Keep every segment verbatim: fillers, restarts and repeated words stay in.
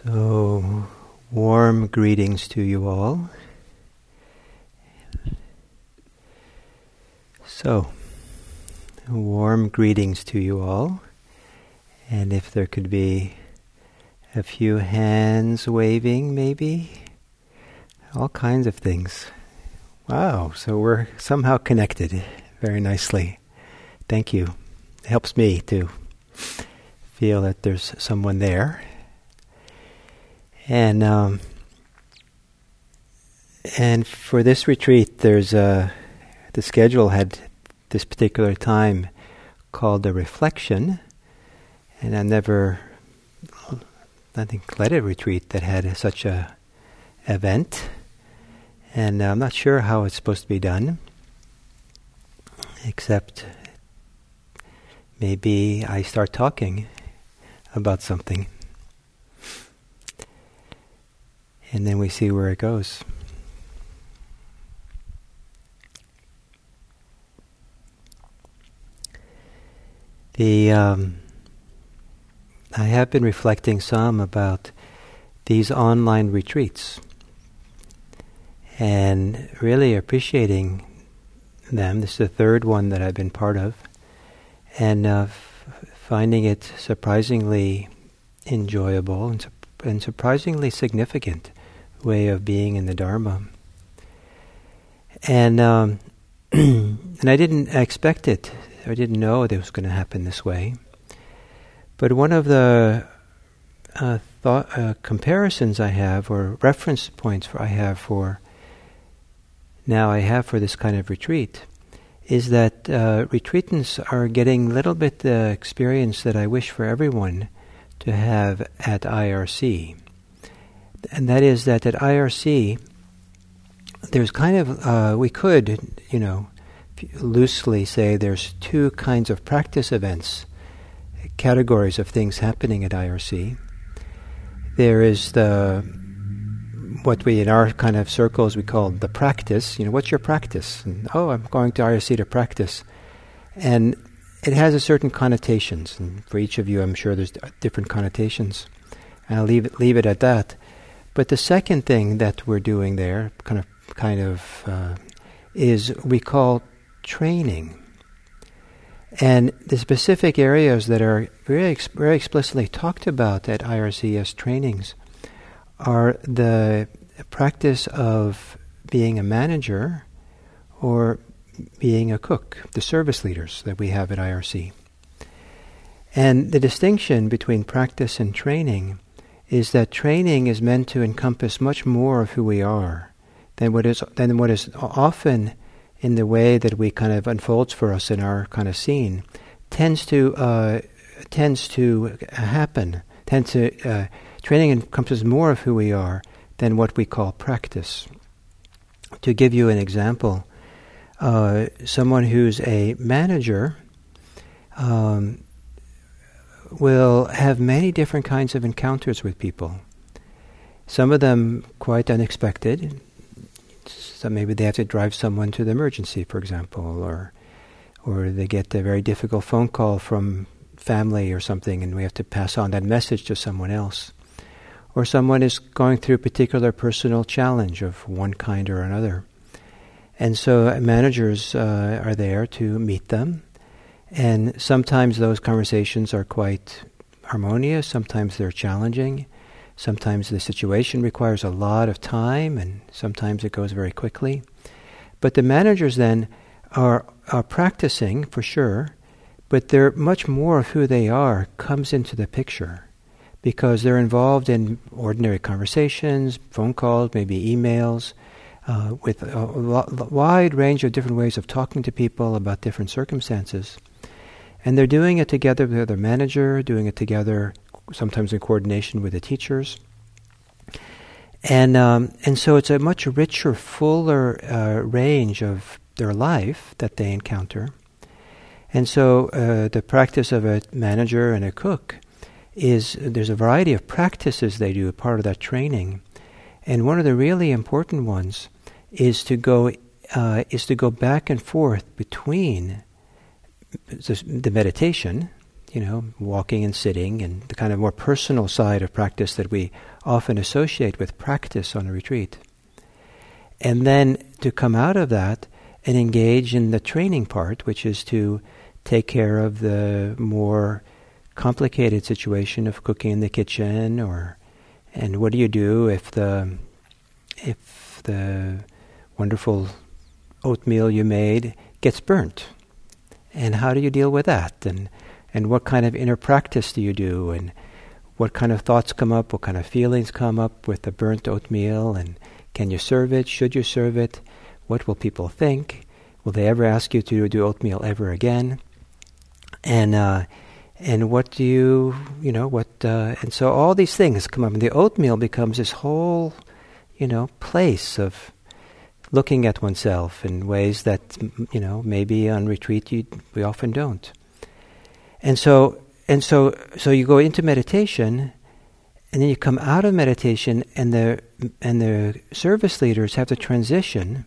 So, warm greetings to you all. So, warm greetings to you all. And if there could be a few hands waving, maybe, all kinds of things. Wow, so we're somehow connected very nicely. Thank you. It helps me to feel that there's someone there. And um, and for this retreat, there's a the schedule had this particular time called a reflection, and I never, I think, led a retreat that had such a event, and I'm not sure how it's supposed to be done, except maybe I start talking about something. And then we see where it goes. The um, I have been reflecting some about these online retreats and really appreciating them. This is the third one that I've been part of, and uh, f- finding it surprisingly enjoyable and, su- and surprisingly significant way of being in the Dharma. And um, and I didn't expect it. I didn't know that it was going to happen this way. But one of the uh, thought uh, comparisons I have, or reference points for I have for now I have for this kind of retreat, is that uh, retreatants are getting a little bit the experience that I wish for everyone to have at I R C. And that is that at I R C, there's kind of, uh, we could, you know, loosely say there's two kinds of practice events, categories of things happening at I R C. There is the, what we in our kind of circles we call the practice. You know, what's your practice? And, oh, I'm going to I R C to practice. And it has a certain connotations. And for each of you, I'm sure there's different connotations. And I'll leave it, leave it at that. But the second thing that we're doing there, kind of, kind of, uh, is we call training. And the specific areas that are very, ex- very explicitly talked about at I R C as trainings are the practice of being a manager or being a cook, the service leaders that we have at I R C. And the distinction between practice and training is that training is meant to encompass much more of who we are than what is than what is often in the way that we kind of unfolds for us in our kind of scene tends to uh, tends to happen. Tends to uh, training encompasses more of who we are than what we call practice. To give you an example, uh, someone who's a manager Um, will have many different kinds of encounters with people. Some of them quite unexpected. So maybe they have to drive someone to the emergency, for example, or or they get a very difficult phone call from family or something, and we have to pass on that message to someone else. Or someone is going through a particular personal challenge of one kind or another. And so uh, managers uh, are there to meet them. And sometimes those conversations are quite harmonious, sometimes they're challenging, sometimes the situation requires a lot of time, and sometimes it goes very quickly. But the managers then are, are practicing, for sure, but they're much more of who they are comes into the picture, because they're involved in ordinary conversations, phone calls, maybe emails, uh, with a, a lo- wide range of different ways of talking to people about different circumstances. And they're doing it together with their manager, doing it together sometimes in coordination with the teachers. And um, and so it's a much richer, fuller uh, range of their life that they encounter. And so uh, the practice of a manager and a cook is, there's a variety of practices they do, part of that training. And one of the really important ones is to go uh, is to go back and forth between the meditation, you know, walking and sitting, and the kind of more personal side of practice that we often associate with practice on a retreat. And then to come out of that and engage in the training part, which is to take care of the more complicated situation of cooking in the kitchen, or and what do you do if the if the wonderful oatmeal you made gets burnt, and how do you deal with that, and and what kind of inner practice do you do, and what kind of thoughts come up, what kind of feelings come up with the burnt oatmeal, and can you serve it, should you serve it, what will people think, will they ever ask you to do oatmeal ever again, and uh, and what do you, you know, what, uh, and so all these things come up, and the oatmeal becomes this whole, you know, place of looking at oneself in ways that, you know, maybe on retreat you, we often don't. And so, and so, so you go into meditation, and then you come out of meditation, and the and the service leaders have to transition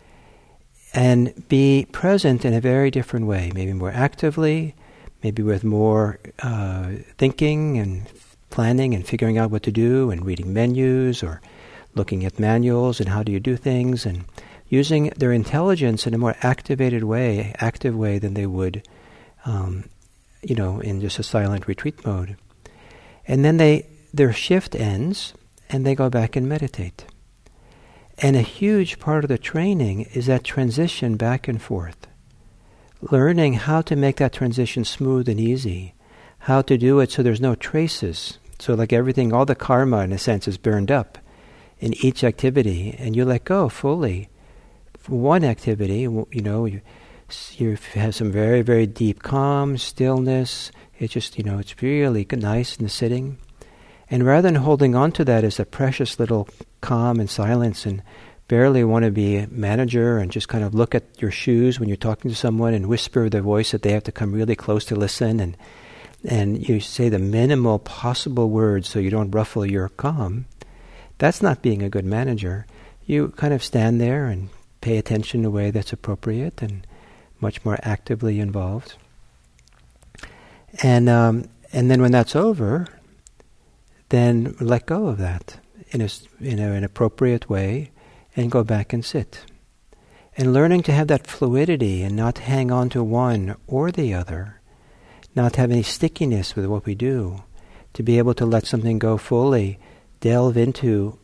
and be present in a very different way, maybe more actively, maybe with more uh, thinking and planning and figuring out what to do, and reading menus or looking at manuals and how do you do things, and using their intelligence in a more activated way, active way than they would, um, you know, in just a silent retreat mode. And then they their shift ends, and they go back and meditate. And a huge part of the training is that transition back and forth. Learning how to make that transition smooth and easy, how to do it so there's no traces. So like everything, all the karma in a sense is burned up in each activity, and you let go fully. For one activity, you know, you, you have some very, very deep calm, stillness. It's just, you know, it's really nice in the sitting. And rather than holding on to that as a precious little calm and silence, and barely want to be a manager and just kind of look at your shoes when you're talking to someone and whisper their voice that they have to come really close to listen, and and you say the minimal possible words so you don't ruffle your calm, that's not being a good manager. You kind of stand there and pay attention in a way that's appropriate and much more actively involved. And um, and then when that's over, then let go of that in a, in a, an appropriate way and go back and sit. And learning to have that fluidity and not hang on to one or the other, not have any stickiness with what we do, to be able to let something go fully, delve into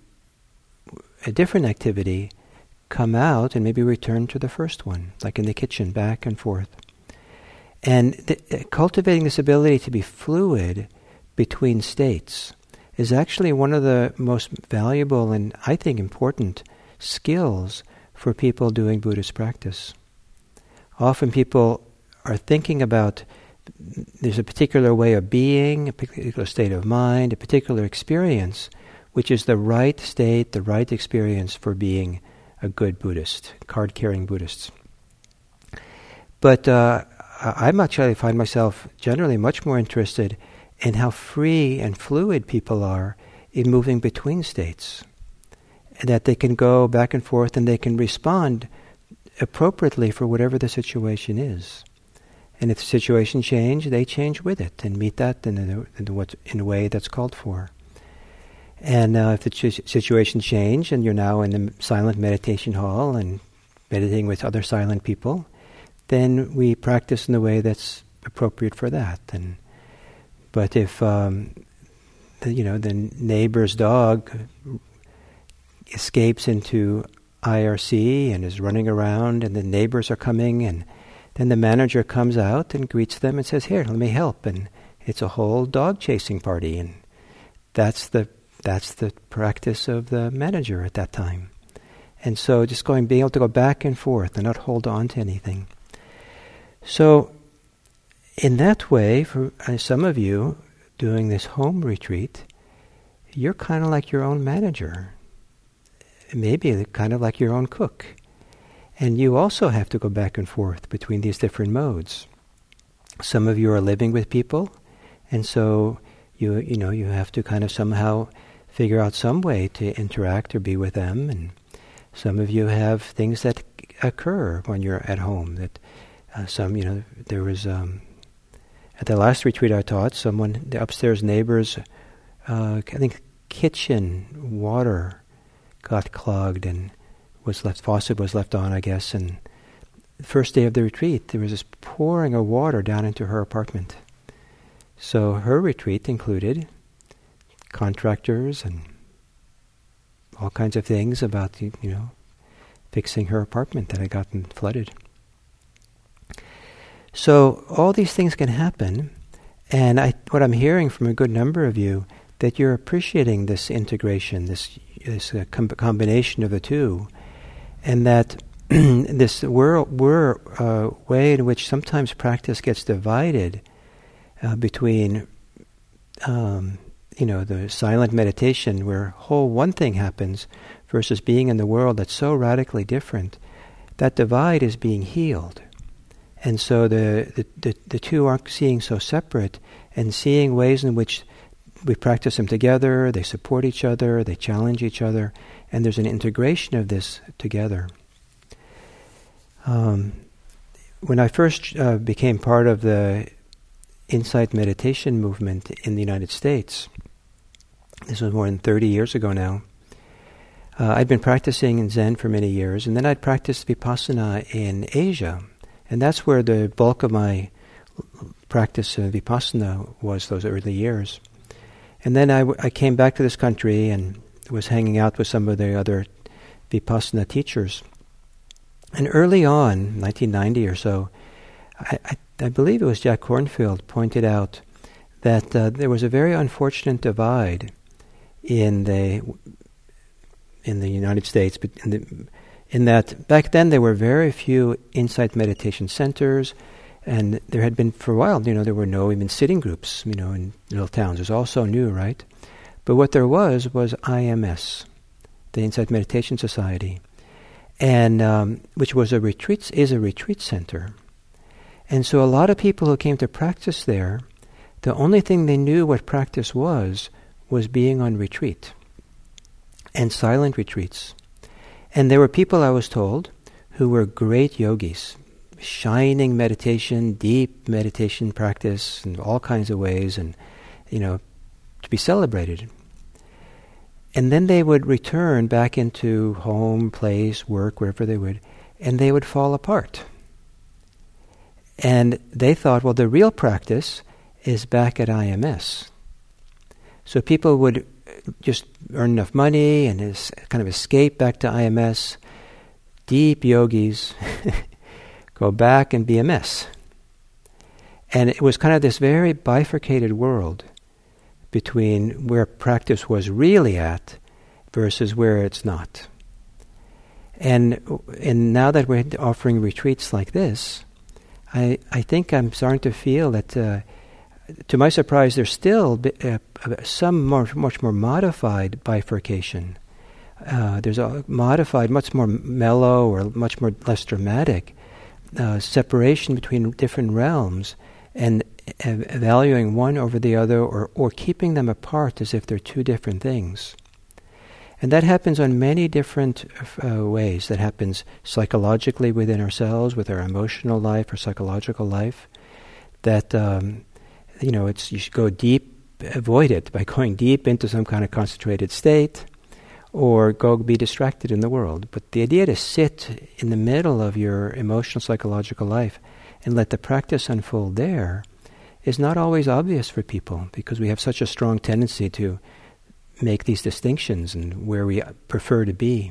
a different activity, come out and maybe return to the first one, like in the kitchen, back and forth. And th- cultivating this ability to be fluid between states is actually one of the most valuable and, I think, important skills for people doing Buddhist practice. Often people are thinking about there's a particular way of being, a particular state of mind, a particular experience, which is the right state, the right experience for being a good Buddhist, card-carrying Buddhist. But uh, I actually find myself generally much more interested in how free and fluid people are in moving between states, and that they can go back and forth and they can respond appropriately for whatever the situation is. And if the situation changes, they change with it and meet that in a, in what, in a way that's called for. And uh, if the ch- situation changes and you're now in the silent meditation hall and meditating with other silent people, then we practice in the way that's appropriate for that. And but if um, the, you know the neighbor's dog escapes into I R C and is running around, and the neighbors are coming, and then the manager comes out and greets them and says, "Here, let me help," and it's a whole dog chasing party, and that's the that's the practice of the manager at that time. And so, just going, being able to go back and forth and not hold on to anything. So, in that way, for uh, some of you doing this home retreat, you're kind of like your own manager. Maybe kind of like your own cook. And you also have to go back and forth between these different modes. Some of you are living with people, and so you you know you have to kind of somehow figure out some way to interact or be with them. And some of you have things that occur when you're at home. That uh, some you know there was um, At the last retreat I taught, someone, the upstairs neighbors, uh, I think kitchen water got clogged and was left, faucet was left on, I guess, and the first day of the retreat, there was this pouring of water down into her apartment. So her retreat included contractors and all kinds of things about, you know, fixing her apartment that had gotten flooded. So all these things can happen, and I, what I'm hearing from a good number of you, that you're appreciating this integration, this, this uh, com- combination of the two, and that this we're, we're, uh, way in which sometimes practice gets divided uh, between, um, you know, the silent meditation where whole one thing happens versus being in the world that's so radically different. That divide is being healed. And so the, the, the, the two aren't seeing so separate and seeing ways in which we practice them together, they support each other, they challenge each other, and there's an integration of this together. Um, when I first uh, became part of the Insight meditation movement in the United States, this was more than thirty years ago now, uh, I'd been practicing in Zen for many years, and then I'd practiced Vipassana in Asia. And that's where the bulk of my practice of Vipassana was those early years. And then I, w- I came back to this country and was hanging out with some of the other Vipassana teachers. And early on, nineteen ninety or so, I, I, I believe it was Jack Kornfield pointed out that uh, there was a very unfortunate divide in the in the United States, but in the in that back then there were very few insight meditation centers, and there had been for a while, you know, there were no even sitting groups, you know, in little towns. It was all so new, right? But what there was was I M S, the Insight Meditation Society, and um, which was a retreat is a retreat center. And so a lot of people who came to practice there, the only thing they knew what practice was was being on retreat and silent retreats. And there were people, I was told, who were great yogis, shining meditation, deep meditation practice in all kinds of ways, and, you know, to be celebrated. And then they would return back into home, place, work, wherever they would, and they would fall apart. And they thought, well, the real practice is back at I M S. So people would just earn enough money and is kind of escape back to I M S. Deep yogis go back and be a mess. And it was kind of this very bifurcated world between where practice was really at versus where it's not. And and now that we're offering retreats like this, I, I think I'm starting to feel that, uh, to my surprise, there's still uh, some more, much more modified bifurcation. Uh, there's a modified, much more mellow or much more less dramatic uh, separation between different realms, and uh, valuing one over the other, or, or keeping them apart as if they're two different things. And that happens on many different uh, ways. That happens psychologically within ourselves, with our emotional life or psychological life. That, um, you know, it's you should go deep, avoid it by going deep into some kind of concentrated state, or go be distracted in the world. But the idea to sit in the middle of your emotional, psychological life and let the practice unfold there is not always obvious for people, because we have such a strong tendency to make these distinctions and where we prefer to be.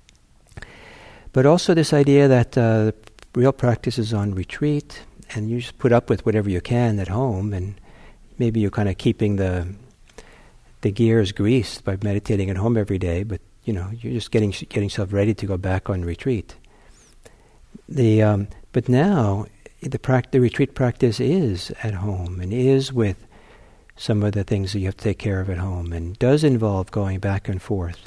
But also this idea that uh, the real practice is on retreat, and you just put up with whatever you can at home, and maybe you're kind of keeping the the gears greased by meditating at home every day, but you know, you're just getting getting yourself ready to go back on retreat. The um, but now the, pract- the retreat practice is at home and is with some of the things that you have to take care of at home, and does involve going back and forth.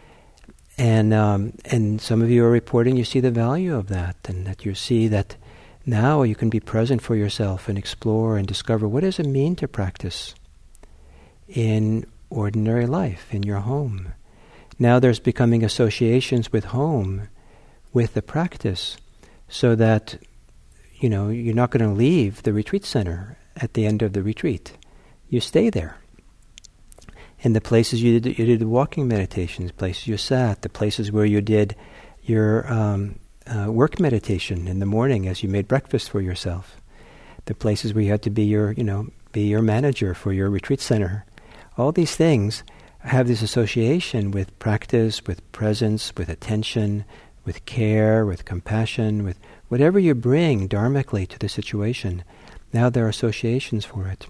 And um, and some of you are reporting you see the value of that, and that you see that now you can be present for yourself and explore and discover what does it mean to practice in ordinary life, in your home. Now there's becoming associations with home, with the practice, so that, you know, you're not going to leave the retreat center at the end of the retreat. You stay there. In the places you did, you did the walking meditations, places you sat, the places where you did your um, uh, work meditation in the morning as you made breakfast for yourself, the places where you had to be your, you know, be your manager for your retreat center. All these things have this association with practice, with presence, with attention, with care, with compassion, with whatever you bring dharmically to the situation. Now there are associations for it.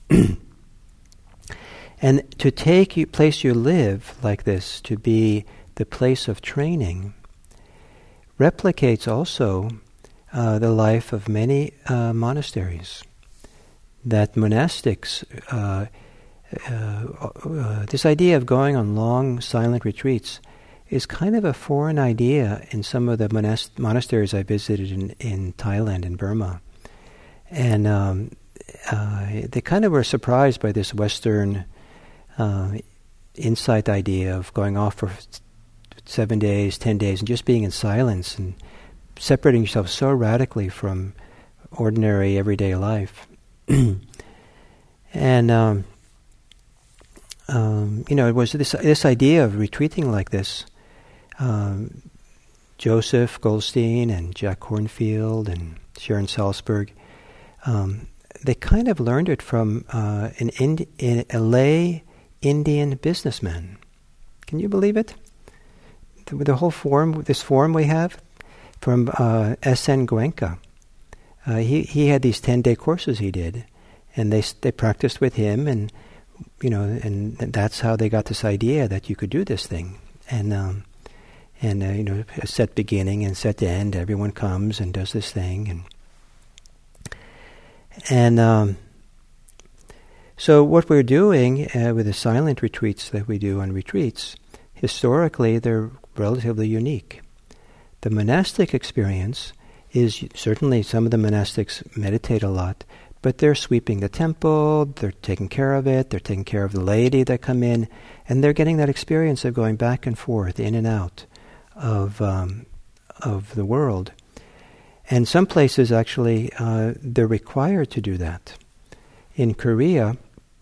And to take you, place you live like this, to be the place of training, replicates also uh, the life of many uh, monasteries. That monastics, uh, uh, uh, this idea of going on long silent retreats is kind of a foreign idea in some of the monast- monasteries I visited in, in Thailand and Burma. And um, uh, they kind of were surprised by this Western Uh, insight idea of going off for seven days, ten days, and just being in silence and separating yourself so radically from ordinary everyday life. And um, um, you know, it was this this idea of retreating like this. Um, Joseph Goldstein and Jack Kornfield and Sharon Salzberg, um, they kind of learned it from uh, an Indi- a lay Indian businessman. Can you believe it? The, the whole form, this form we have from uh, S N Goenka. Uh, he he had these ten-day courses he did, and they they practiced with him, and you know, and, and that's how they got this idea that you could do this thing, and um, and uh, you know, a set beginning and set end. Everyone comes and does this thing, and and. Um, So what we're doing uh, with the silent retreats that we do on retreats, historically they're relatively unique. The monastic experience is certainly, some of the monastics meditate a lot, but they're sweeping the temple, they're taking care of it, they're taking care of the laity that come in, and they're getting that experience of going back and forth, in and out of um, of the world. And some places actually, uh, they're required to do that. In Korea,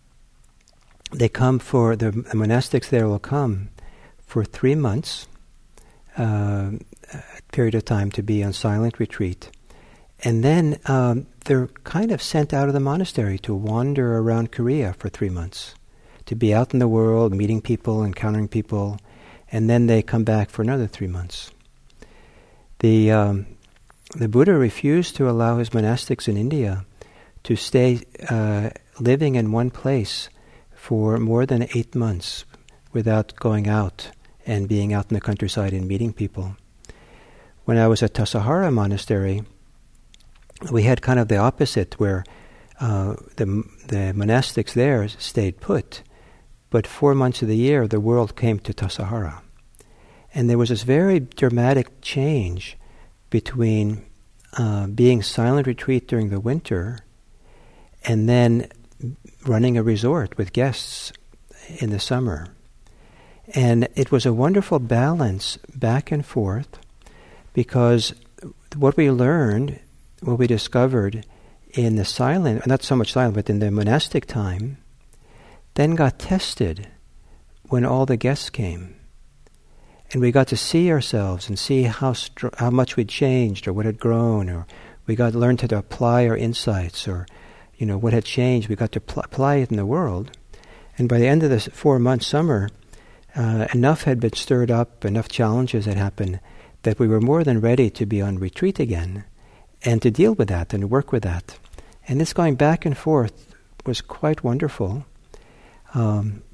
they come for, the, the monastics there will come for three months, uh, a period of time to be on silent retreat. And then um, they're kind of sent out of the monastery to wander around Korea for three months, to be out in the world, meeting people, encountering people, and then they come back for another three months. The, um, the Buddha refused to allow his monastics in India to stay uh, living in one place for more than eight months without going out and being out in the countryside and meeting people. When I was at Tassajara Monastery, we had kind of the opposite, where uh, the the monastics there stayed put, but four months of the year the world came to Tassajara. And there was this very dramatic change between uh, being silent retreat during the winter and then running a resort with guests in the summer. And it was a wonderful balance back and forth, because what we learned, what we discovered in the silent, not so much silent, but in the monastic time, then got tested when all the guests came. And we got to see ourselves and see how str- how much we'd changed or what had grown, or we got to learn to apply our insights, or you know, what had changed. We got to pl- apply it in the world. And by the end of this four-month summer, uh, enough had been stirred up, enough challenges had happened, that we were more than ready to be on retreat again and to deal with that and work with that. And this going back and forth was quite wonderful. Um,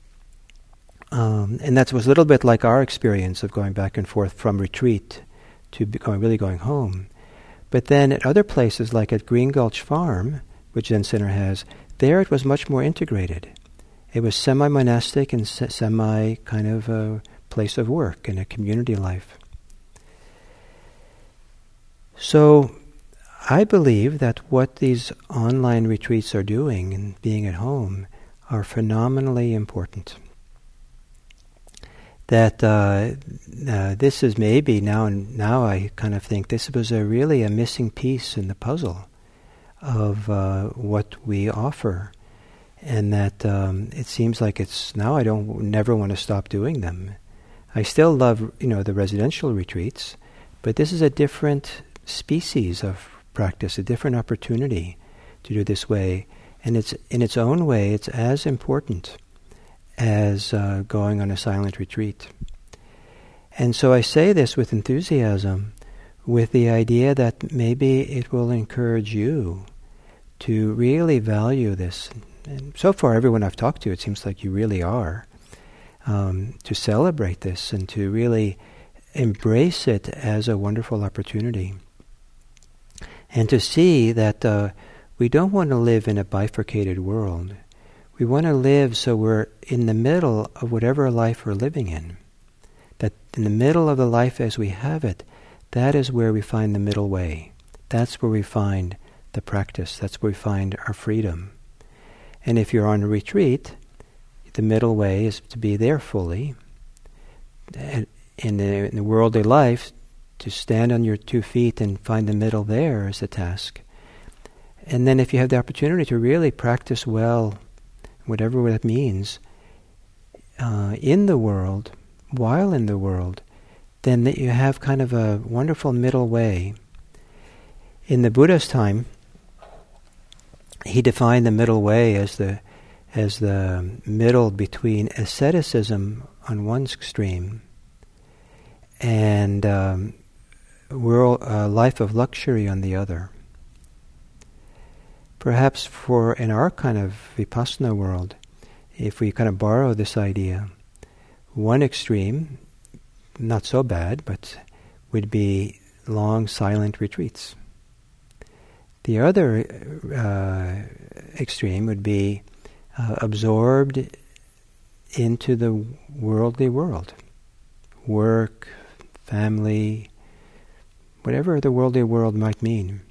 um, and that was a little bit like our experience of going back and forth from retreat to be going, really going home. But then at other places, like at Green Gulch Farm, which Zen Center has, there it was much more integrated. It was semi-monastic and se- semi kind of a place of work and a community life. So I believe that what these online retreats are doing and being at home are phenomenally important. That uh, uh, this is maybe now, and now I kind of think this was a really a missing piece in the puzzle of uh, what we offer, and that um, it seems like it's now I don't never want to stop doing them. I still love, you know, the residential retreats, but this is a different species of practice, a different opportunity to do this way, and it's in its own way, it's as important as uh, going on a silent retreat. And so I say this with enthusiasm, with the idea that maybe it will encourage you to really value this. And so far, everyone I've talked to, it seems like you really are, um, to celebrate this and to really embrace it as a wonderful opportunity. And to see that uh, we don't want to live in a bifurcated world. We want to live so we're in the middle of whatever life we're living in. That in the middle of the life as we have it, that is where we find the middle way. That's where we find the practice. That's where we find our freedom. And if you're on a retreat, the middle way is to be there fully. In the, in the worldly life, to stand on your two feet and find the middle there is the task. And then if you have the opportunity to really practice well, whatever that means, uh, in the world, while in the world, then that you have kind of a wonderful middle way. In the Buddha's time, he defined the middle way as the as the middle between asceticism on one extreme and um, world uh, life of luxury on the other. Perhaps for in our kind of vipassana world, if we kind of borrow this idea, one extreme, not so bad, but would be long silent retreats. The other uh, extreme would be uh, absorbed into the worldly world, work, family, whatever the worldly world might mean.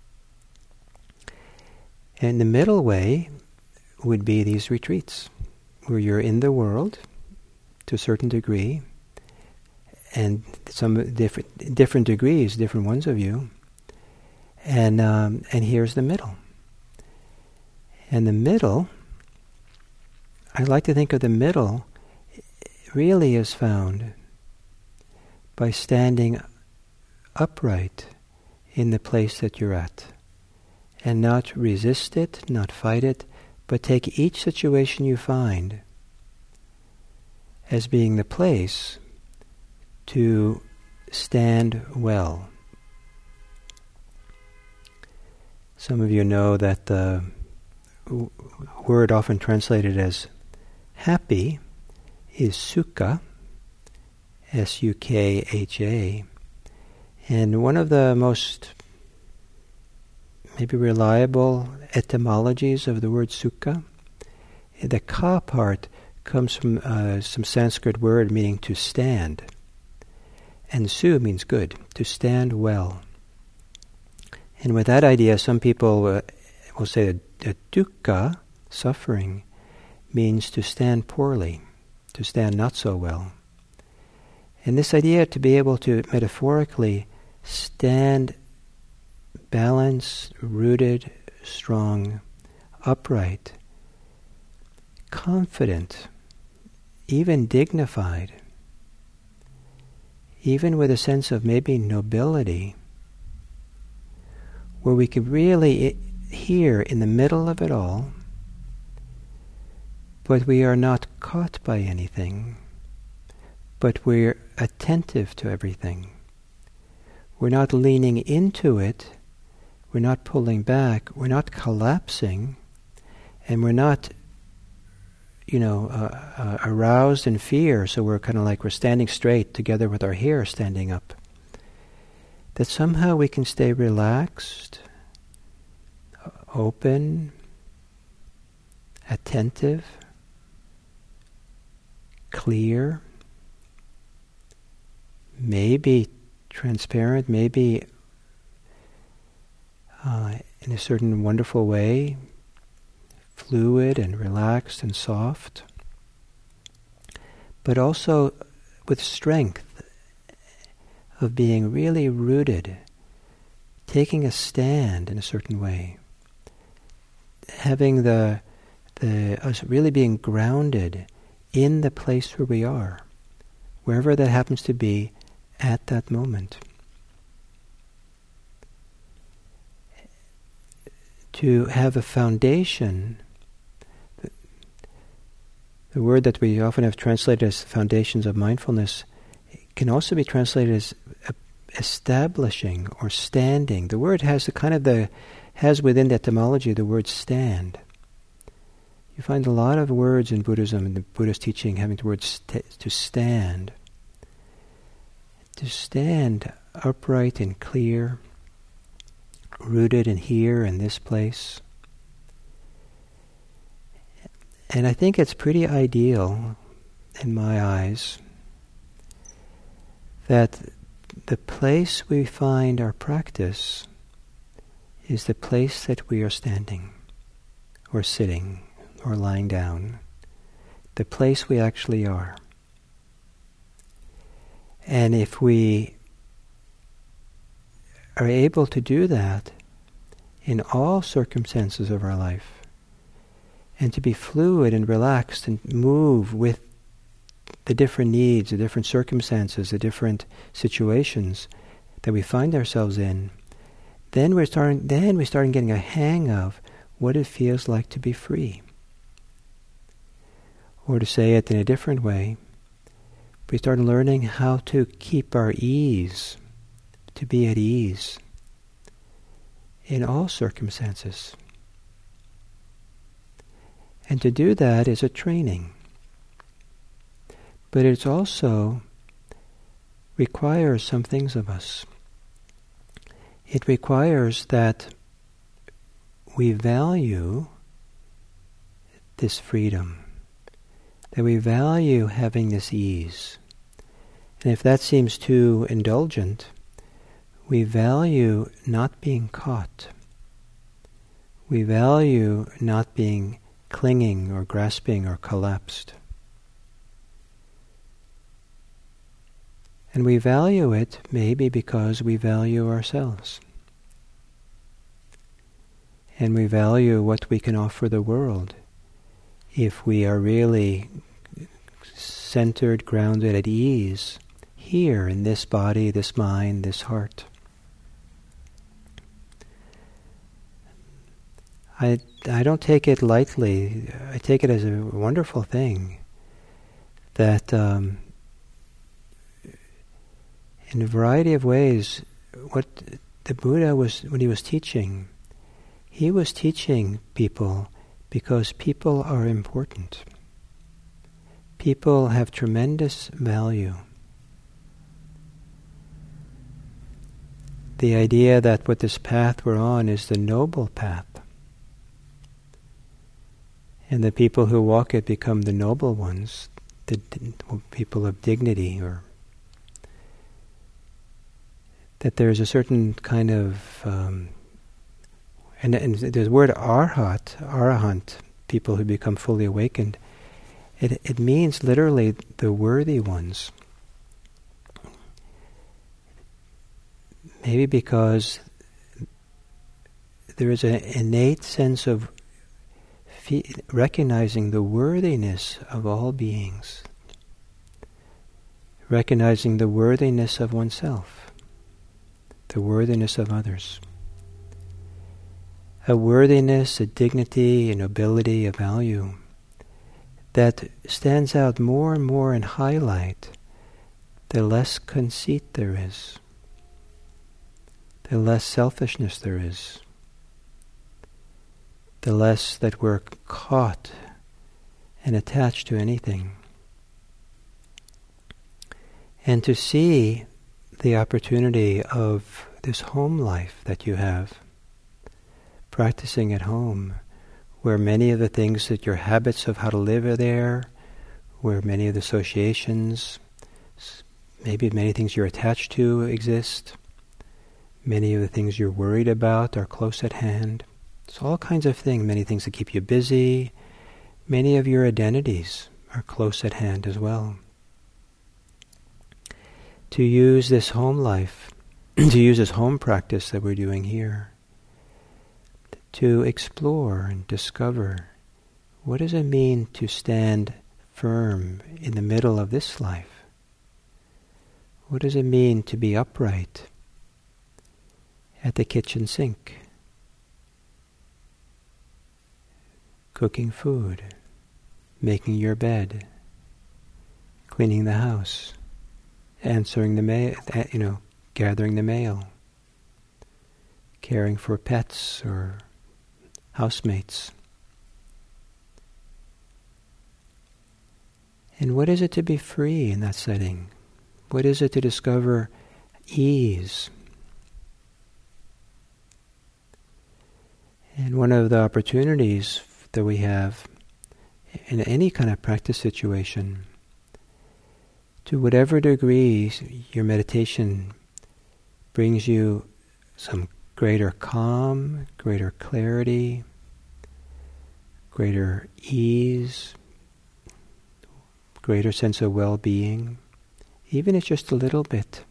And the middle way would be these retreats, where you're in the world to a certain degree, and some different different degrees, different ones of you, and um, and here's the middle. And the middle, I like to think of the middle, really is found by standing upright in the place that you're at, and not resist it, not fight it, but take each situation you find as being the place to stand well. Some of you know that the w- word often translated as happy is sukha, S U K H A. And one of the most maybe reliable etymologies of the word sukha, the ka part comes from uh, some Sanskrit word meaning to stand. And su means good, to stand well. And with that idea, some people uh, will say that, that dukkha, suffering, means to stand poorly, to stand not so well. And this idea to be able to metaphorically stand balanced, rooted, strong, upright, confident, even dignified, even with a sense of maybe nobility, where we could really I- here in the middle of it all, but we are not caught by anything, but we're attentive to everything. We're not leaning into it, we're not pulling back, we're not collapsing, and we're not, you know, uh, uh, aroused in fear, so we're kind of like we're standing straight together with our hair standing up. That somehow we can stay relaxed, open, attentive, clear, maybe transparent, maybe uh, in a certain wonderful way, fluid and relaxed and soft, but also with strength of being really rooted, taking a stand in a certain way, having the the us really being grounded in the place where we are, wherever that happens to be at that moment. To have a foundation, the, the word that we often have translated as foundations of mindfulness can also be translated as establishing or standing. The word has the kind of the has within the etymology the word stand. You find a lot of words in Buddhism and the Buddhist teaching having the word st- to stand. To stand upright and clear, rooted in here in this place. And I think it's pretty ideal, in my eyes, that the place we find our practice is the place that we are standing, or sitting, or lying down, the place we actually are. And if we are able to do that in all circumstances of our life, and to be fluid and relaxed and move with the different needs, the different circumstances, the different situations that we find ourselves in, then we're starting then we start getting a hang of what it feels like to be free. Or to say it in a different way, we start learning how to keep our ease, to be at ease in all circumstances. And to do that is a training. But it also requires some things of us. It requires that we value this freedom, that we value having this ease. And if that seems too indulgent, we value not being caught. We value not being clinging or grasping or collapsed. And we value it maybe because we value ourselves. And we value what we can offer the world if we are really centered, grounded, at ease here in this body, this mind, this heart. I, I don't take it lightly. I take it as a wonderful thing that um, in a variety of ways, what the Buddha was, when he was teaching, he was teaching people because people are important. People have tremendous value. The idea that what this path we're on is the noble path, and the people who walk it become the noble ones, the d- people of dignity, or that there's a certain kind of, um, and, and the word arhat, arahant, people who become fully awakened, it, it means literally the worthy ones. Maybe because there is an innate sense of fe- recognizing the worthiness of all beings, recognizing the worthiness of oneself, the worthiness of others. A worthiness, a dignity, a nobility, a value that stands out more and more in highlight the less conceit there is, the less selfishness there is, the less that we're caught and attached to anything. And to see the opportunity of this home life that you have, practicing at home, where many of the things that your habits of how to live are there, where many of the associations, maybe many things you're attached to exist, many of the things you're worried about are close at hand. It's all kinds of things, many things that keep you busy, many of your identities are close at hand as well. To use this home life, to use this home practice that we're doing here, to explore and discover, what does it mean to stand firm in the middle of this life? What does it mean to be upright at the kitchen sink, cooking food, making your bed, cleaning the house, answering the mail, you know, gathering the mail, caring for pets or housemates? And what is it to be free in that setting? What is it to discover ease? And one of the opportunities that we have in any kind of practice situation, to whatever degree your meditation brings you some greater calm, greater clarity, greater ease, greater sense of well-being, even if it's just a little bit,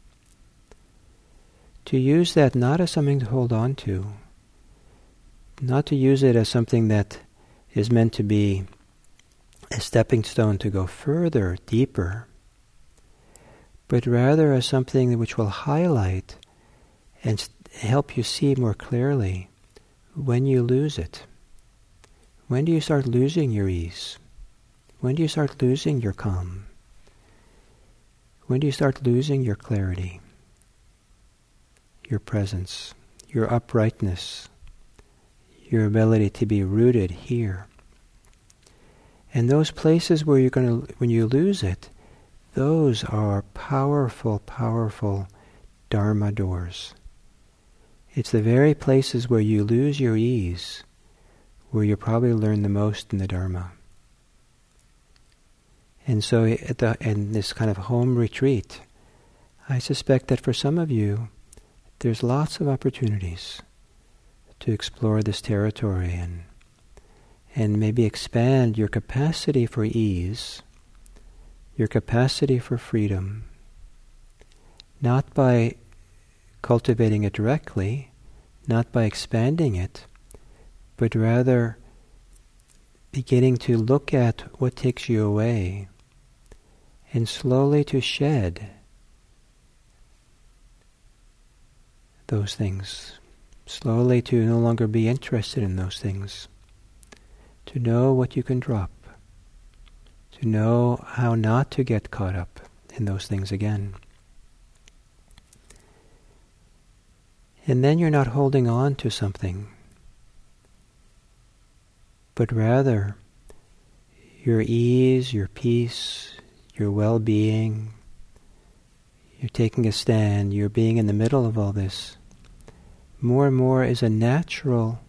to use that not as something to hold on to, not to use it as something that is meant to be a stepping stone to go further, deeper, but rather as something which will highlight and st- help you see more clearly when you lose it. When do you start losing your ease? When do you start losing your calm? When do you start losing your clarity, your presence, your uprightness, your ability to be rooted here? And those places where you're going to, when you lose it, those are powerful, powerful Dharma doors. It's the very places where you lose your ease, where you probably learn the most in the Dharma. And so at the, in this kind of home retreat, I suspect that for some of you, there's lots of opportunities to explore this territory and and maybe expand your capacity for ease, your capacity for freedom, not by cultivating it directly, not by expanding it, but rather beginning to look at what takes you away and slowly to shed those things, slowly to no longer be interested in those things, to know what you can drop, to know how not to get caught up in those things again. And then you're not holding on to something, but rather your ease, your peace, your well-being, you're taking a stand, you're being in the middle of all this, more and more is a natural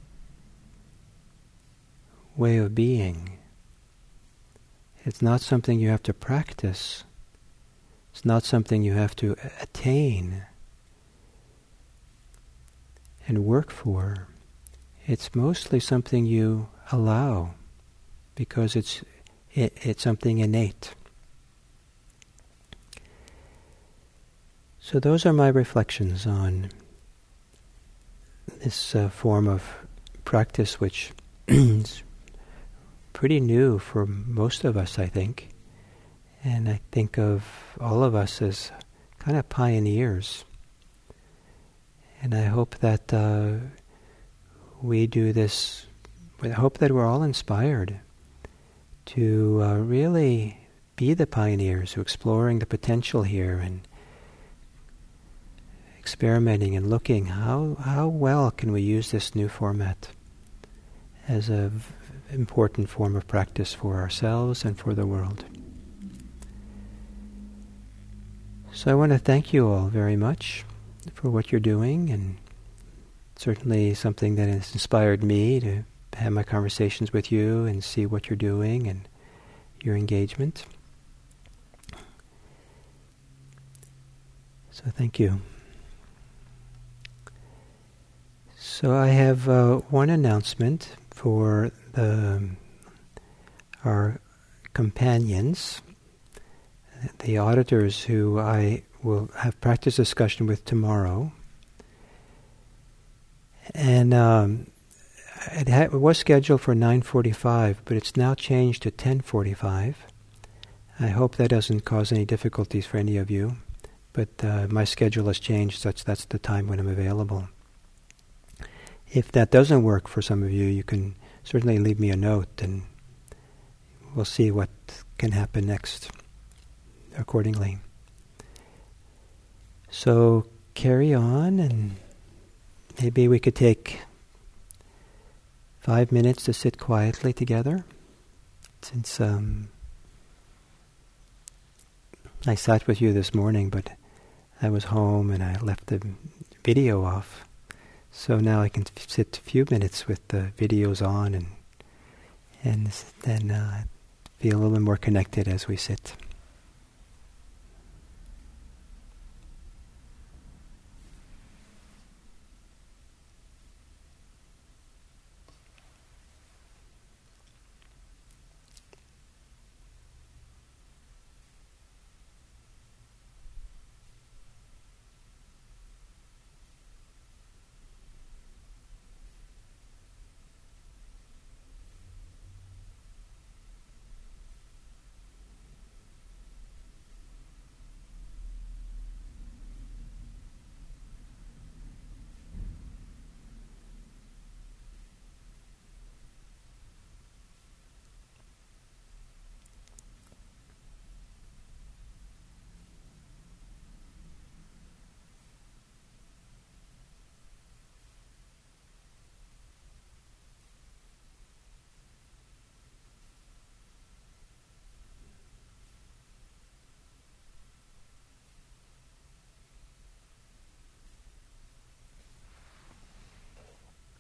way of being. It's not something you have to practice. It's not something you have to attain and work for. It's mostly something you allow because it's it, it's something innate. So those are my reflections on this uh, form of practice, which is pretty new for most of us, I think. And I think of all of us as kind of pioneers. And I hope that uh, we do this, I hope that we're all inspired to uh, really be the pioneers who are exploring the potential here and experimenting and looking how how well can we use this new format as a v- important form of practice for ourselves and for the world. So I want to thank you all very much for what you're doing, and certainly something that has inspired me to have my conversations with you and see what you're doing and your engagement. So thank you. So I have uh, one announcement for the our companions, the auditors who I will have practice discussion with tomorrow. And um, it, ha- it was scheduled for nine forty-five, but it's now changed to ten forty-five. I hope that doesn't cause any difficulties for any of you, but uh, my schedule has changed such that's the time when I'm available. If that doesn't work for some of you, you can certainly leave me a note, and we'll see what can happen next accordingly. So carry on, and maybe we could take five minutes to sit quietly together. Since um, I sat with you this morning, but I was home and I left the video off. So now I can sit a few minutes with the videos on and and then uh, feel a little more connected as we sit.